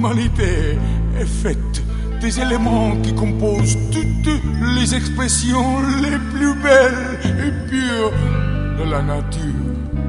L'humanité est faite des éléments qui composent toutes les expressions les plus belles et pures de la nature.